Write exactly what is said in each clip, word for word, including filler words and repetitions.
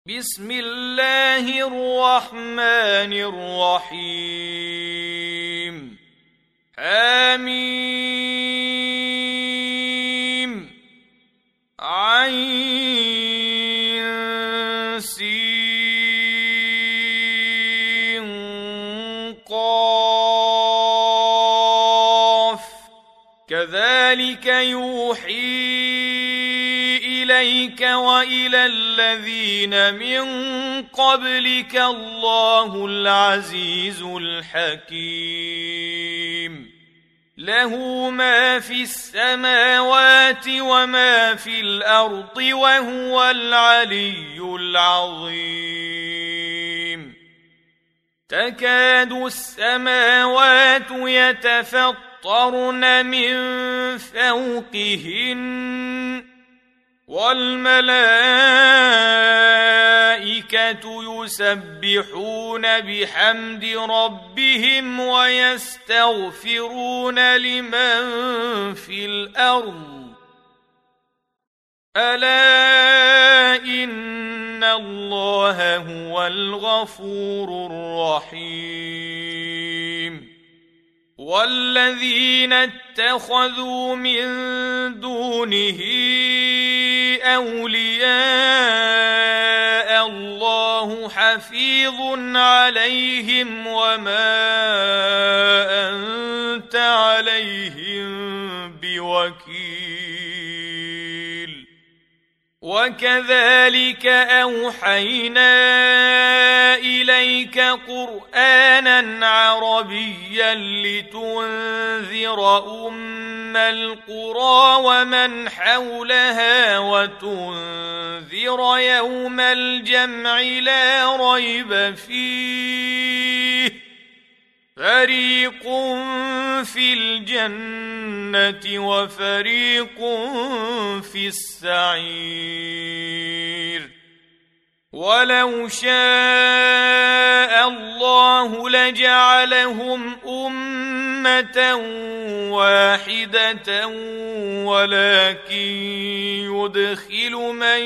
بسم الله الرحمن الرحيم حميم عين سين قاف كذلك يوحي إليك وإلى الذين من قبلك الله العزيز الحكيم له ما في السماوات وما في الأرض وهو العلي العظيم تكاد السماوات يتفطرن من فوقهن والملائكة يسبحون بحمد ربهم ويستغفرون لمن في الأرض ألا إن الله هو الغفور الرحيم والذين اتخذوا من دونه أولياء الله حفيظ عليهم وما أنت عليهم بوكيل وكذلك أوحينا إليك قرآنا عربيا لتنذر أم القرى ومن حولها وتنذر يوم الجمع لا ريب فيه فريق في الجنة وفريق في السعير ولو شاء الله لجعلهم أمة واحدة ولكن يدخل من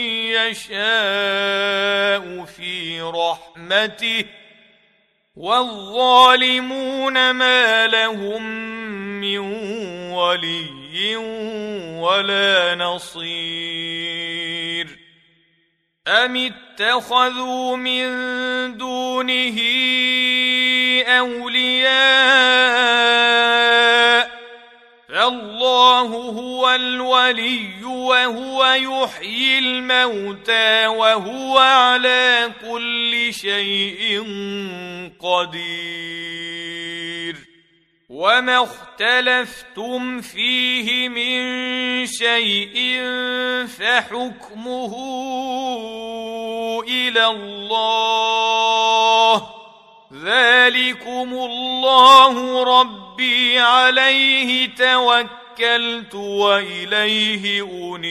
يشاء في رحمته والظالمون ما لهم من ولي ولا نصير أم اتخذوا من دونه أولياء فالله هو الولي وهو يحيي الموتى وهو على كل شيء قدير وما اختلفتم فيه من شيء فحكمه إلى الله ذلكم الله ربي عليه توكلت وإليه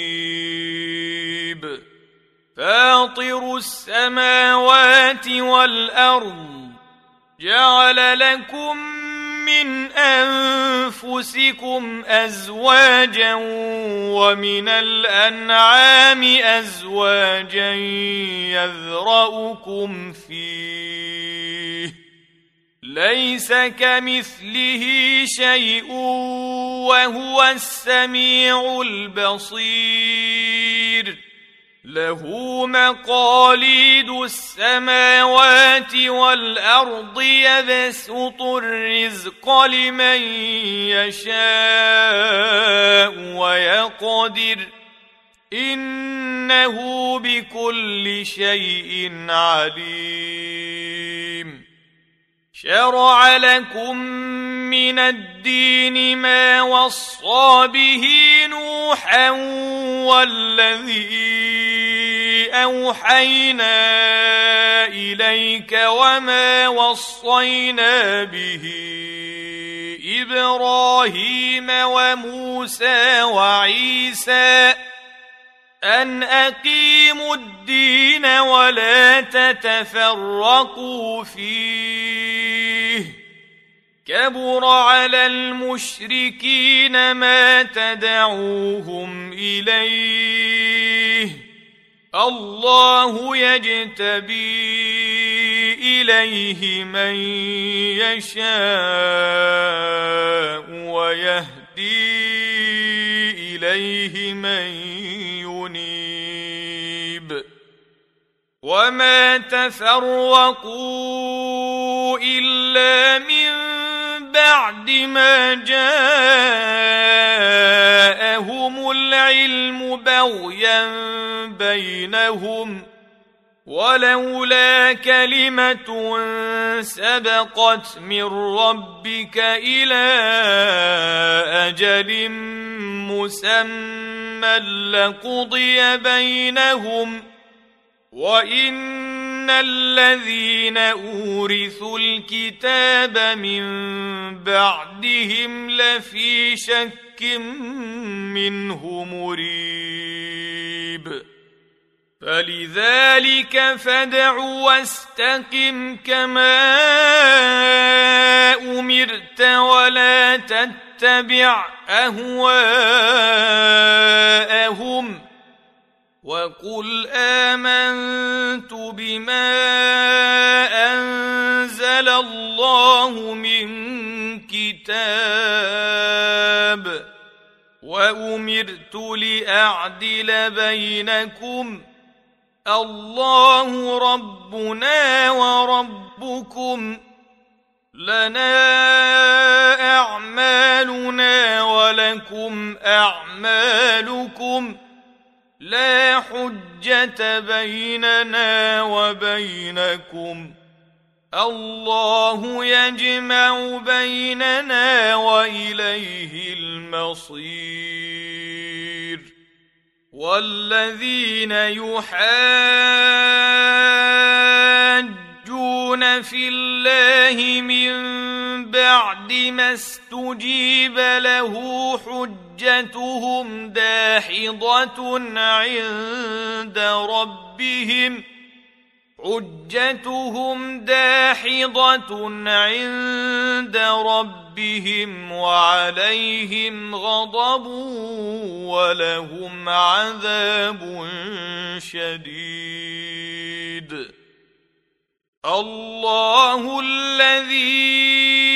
أنيب فاطر السماوات والأرض جعل لكم من أنفسكم أزواجا ومن الأنعام أزواجا يذرأكم فيه ليس كمثله شيء وهو السميع البصير له مقاليد السماوات والأرض يبسط الرزق لمن يشاء ويقدر إنه بكل شيء عليم شرع لكم من الدين ما وصى به نوحا والذي أوحينا إليك وما وصينا به إبراهيم وموسى وعيسى أن أقيموا الدين ولا تتفرقوا فيه كبر على المشركين ما تدعوهم إليه الله يجتبي إليه من يشاء ويهدي إليه من ينيب وما تفرقوا إلا من بعد ما جاءهم العلم بغيا بينهم ولولا كلمة سبقت من ربك إلى أجل مسمى لقضي بينهم وإن الذين أورثوا الكتاب من بعدهم لفي شك منه مريب فلذلك فادع واستقم كما أمرت ولا تتبع أهواءهم وقل آمنت بما أنزل الله من كتاب وأمرت لأعدل بينكم الله ربنا وربكم لنا أعمالنا ولكم أعمالكم لا حجة بيننا وبينكم الله يجمع بيننا وإليه المصير والذين يحاجون في الله من بعد ما استجيب له حجتهم داحضة عند ربهم حجتهم داحضة عند ربهم وعليهم غضب ولهم عذاب شديد الله الذي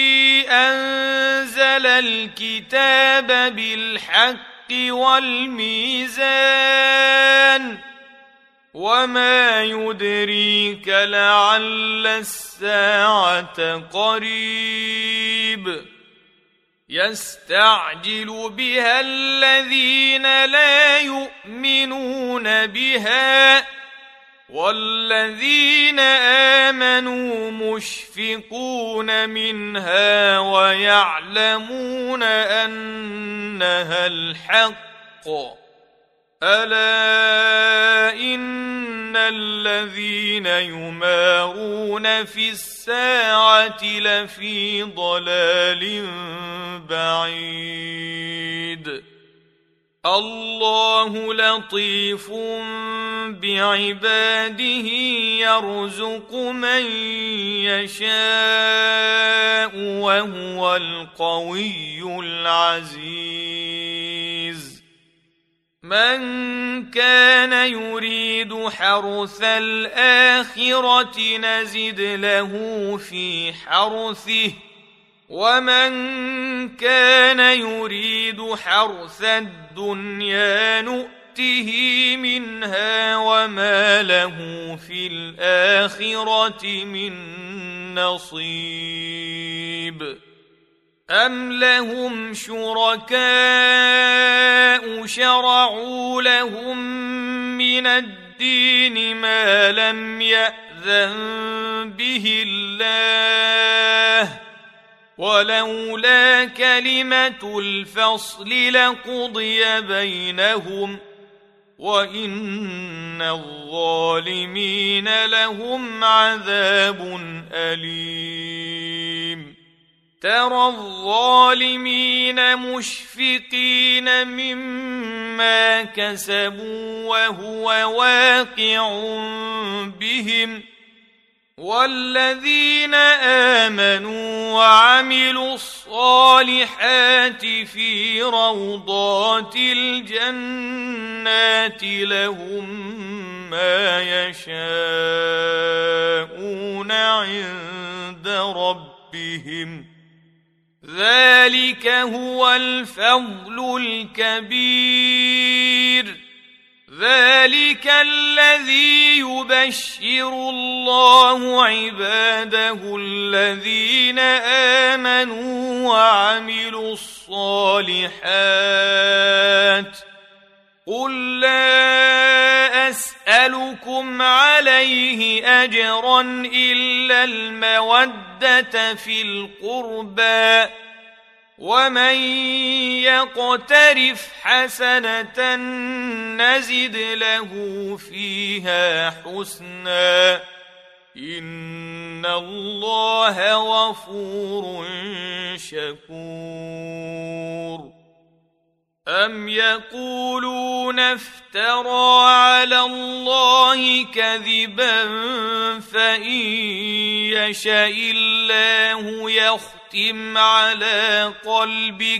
أنزل الكتاب بالحق والميزان وما يدريك لعل الساعة قريب يستعجل بها الذين لا يؤمنون بها والذين آمنوا مشفقون منها ويعلمون أنها الحق ألا إن الذين يمارون في الساعة لفي ضلال بعيد الله لطيف بعباده يرزق من يشاء وهو القوي العزيز من كان يريد حرث الآخرة نزد له في حرثه ومن كان يريد حرث الدنيا نؤته منها وما له في الآخرة من نصيب أم لهم شركاء شرعوا لهم من الدين ما لم يأذن به الله ولولا كلمة الفصل لقضي بينهم وإن الظالمين لهم عذاب أليم ترى الظالمين مشفقين مما كسبوا وهو واقع بهم والذين آمنوا وعملوا الصالحات في روضات الجنات لهم ما يشاءون عند ربهم ذلك هو الفضل الكبير ذلك الذي يبشر الله عباده الذين آمنوا وعملوا الصالحات قل لا أسألكم عليه أجرا إلا المودة في القربى ومن يقترف حسنة نزد له فيها حسنا إن الله غفور شكور أم يقولون افترى على الله كذبا فإن يشاء الله يختم على قلبك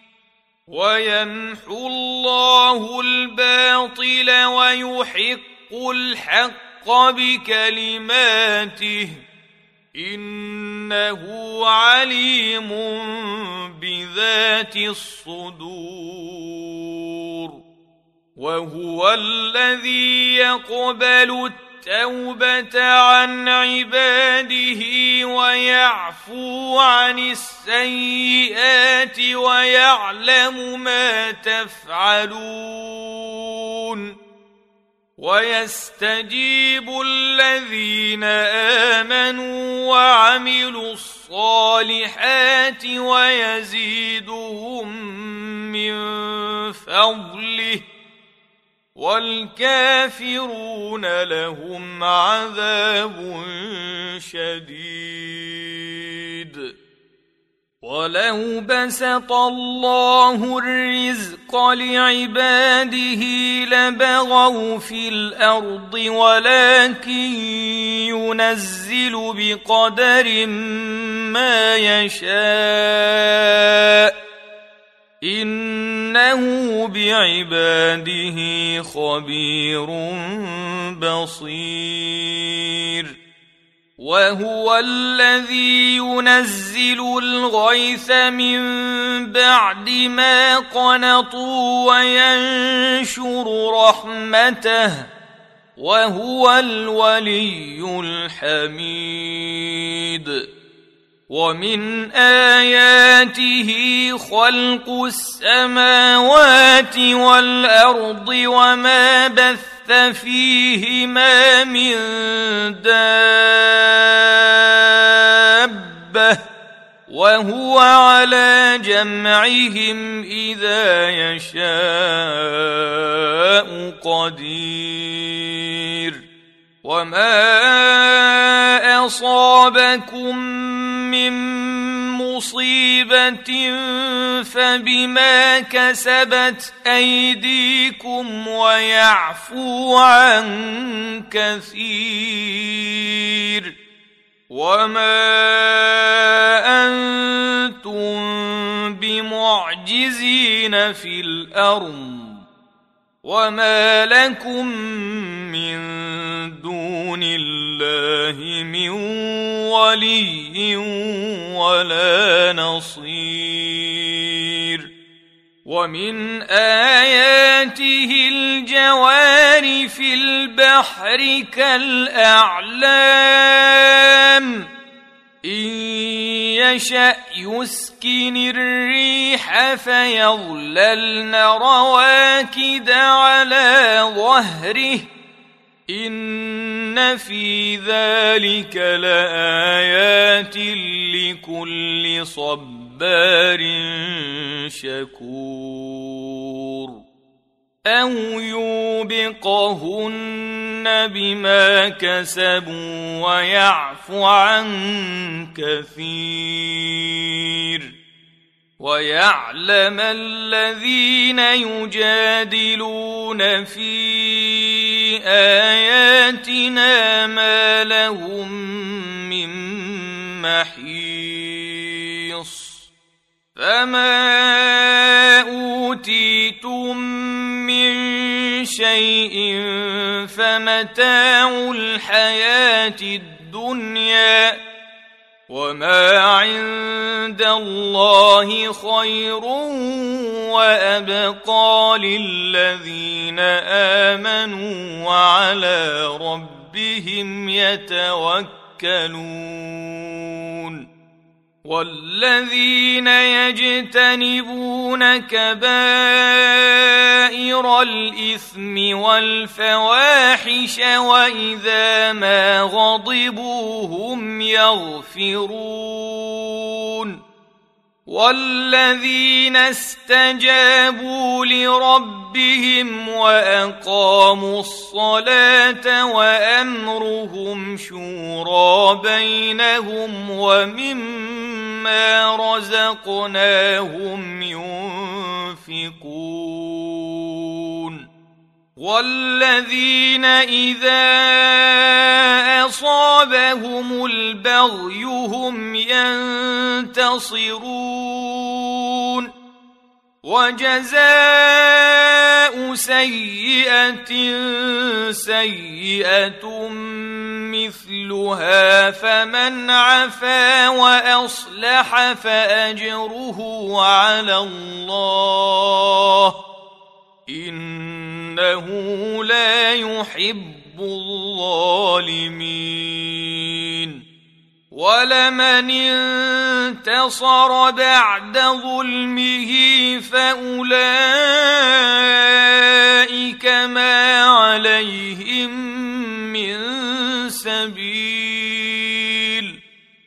ويمحو الله الباطل ويحق الحق بكلماته إنه عليم بذات الصدور وهو الذي يقبل التوبة عن عباده ويعفو عن السيئات ويعلم ما تفعلون ويستجيب الذين آمنوا وعملوا الصالحات ويزيدهم من فضله والكافرون لهم عذاب شديد ولو بسط الله الرزق لعباده لبغوا في الأرض ولكن ينزل بقدر ما يشاء إنه بعباده خبير بصير وهو الذي ينزل الغيث من بعد ما قنطوا وينشر رحمته وهو الولي الحميد ومن آياته خلق السماوات والأرض وما بث فيهما من دابة وهو على جمعهم إذا يشاء قدير وما أصابكم من مصيبة فبما كسبت أيديكم ويعفو عن كثير وما أنتم بمعجزين في الأرض وما لكم من دون الله من ولي ولا نصير ومن آياته الجوار في البحر كالأعلام إن يشأ يسكن الريح فيظللن رواكد على ظهره إن في ذلك لآيات لكل صبار شكور أو يوبقهن بما كسبوا ويعفو عن كثير ويعلم الذين يجادلون في آياتنا ما لهم من محيص فما أوتيتم من شيء فمتاع الحياة الدنيا وما عند الله خير وأبقى للذين آمنوا وعلى ربهم يتوكلون والذين يجتنبون كبائر الإثم والفواحش وإذا ما غضبوا هم يغفرون والذين استجابوا لربهم وأقاموا الصلاة وأمرهم شورى بينهم ومما رزقناهم ينفقون والذين إذا أصابهم البغي هم ينتصرون وجزاء سيئة سيئة مثلها فمن عفا وأصلح فأجره على الله إنه لا يحب الظالمين ولمن انتصر بعد ظلمه فأولئك ما عليهم من سبيل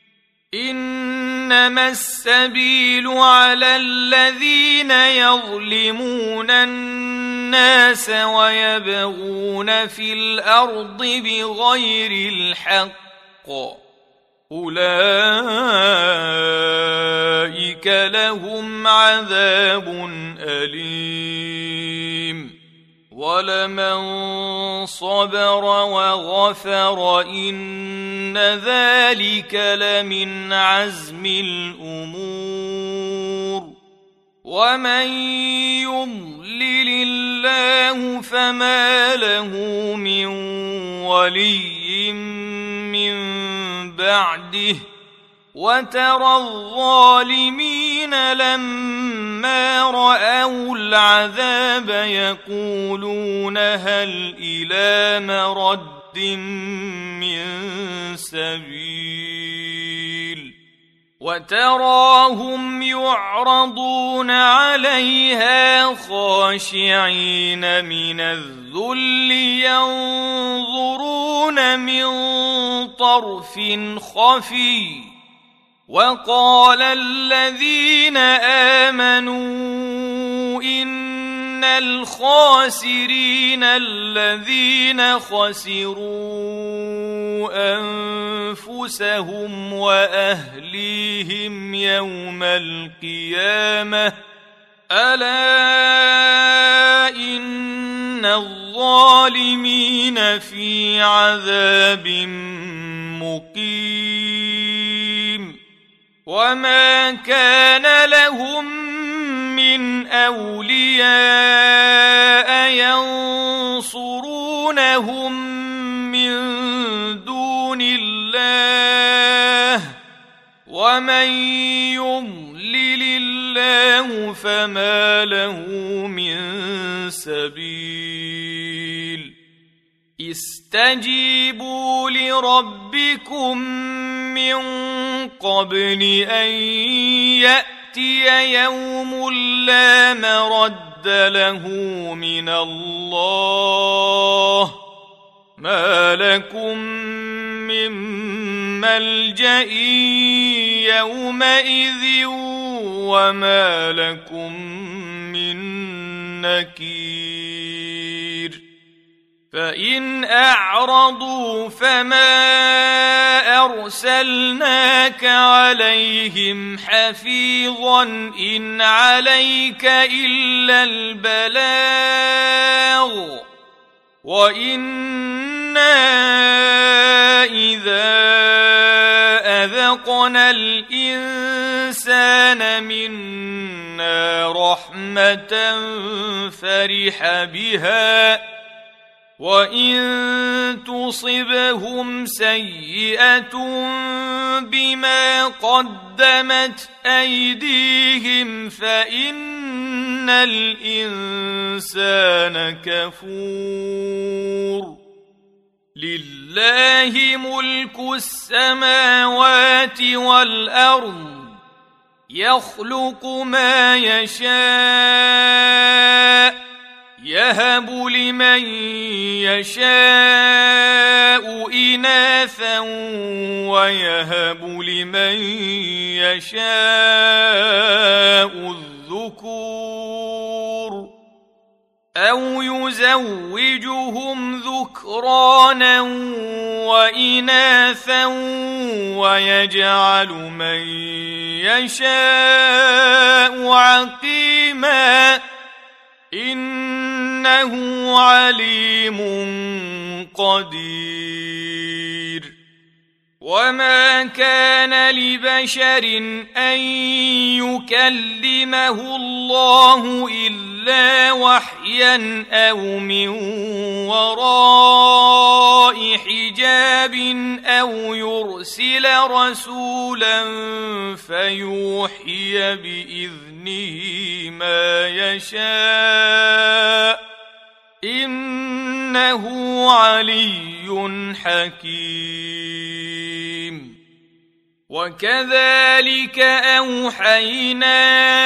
إنما السبيل على الذين يظلمون الناس ويبغون في الأرض بغير الحق أولئك لهم عذاب أليم ولمن صبر وغفر إن ذلك لمن عزم الأمور ومن يضلل الله فما له من ولي من بعده وترى الظالمين لما رأوا العذاب يقولون هل إلى مرد من سبيل وتراهم يعرضون عليها خاشعين من الذل ينظرون من طرف خفي وقال الذين آمنوا إن الخاسرين الذين خسروا أنفسهم وأهليهم يوم القيامة ألا إن الظالمين في عذاب مقيم وما كان لهم من أولياء ينصرونهم من دون الله ومن يضلل الله فما له من سبيل استجيبوا لربكم من قبل أن يأتي يوم لا مرد له من الله ما لكم من ملجأ يومئذ وما لكم من نكير فإن أعرضوا فما أرسلناك عليهم حفيظا إن عليك إلا البلاغ وإنا إذا أذقنا الإنسان منا رحمة فرح بها وإن تصبهم سيئة بما قدمت أيديهم فإن الإنسان كفور لله ملك السماوات والأرض يخلق ما يشاء يهب لمن يشاء إناثا ويهب لمن يشاء الذكور أو يزوجهم ذكرانا وإناثا ويجعل من يشاء عقيما إنه عليم قدير وما كان لبشر أن يكلمه الله إلا وحيا أو من وراء حجاب أو يرسل رسولا فيوحي بإذنه ما يشاء إنه علي حكيم وكذلك أوحينا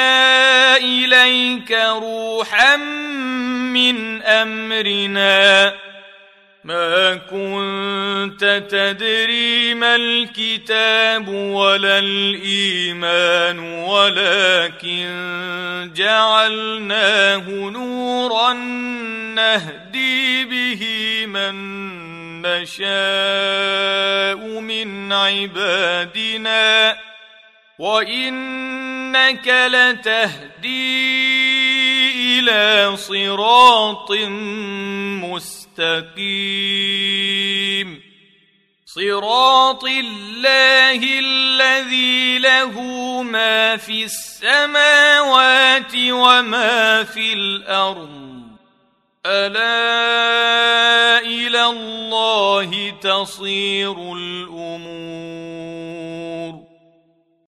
إليك روحا من أمرنا ما كنت تدري ما الكتاب ولا الإيمان ولكن جعلناه نورا نهدي به من نشاء من عبادنا وإنك لتهدي إلى صراط مستقيم صراط الله الذي له ما في السماوات وما في الأرض ألا إلى الله تصير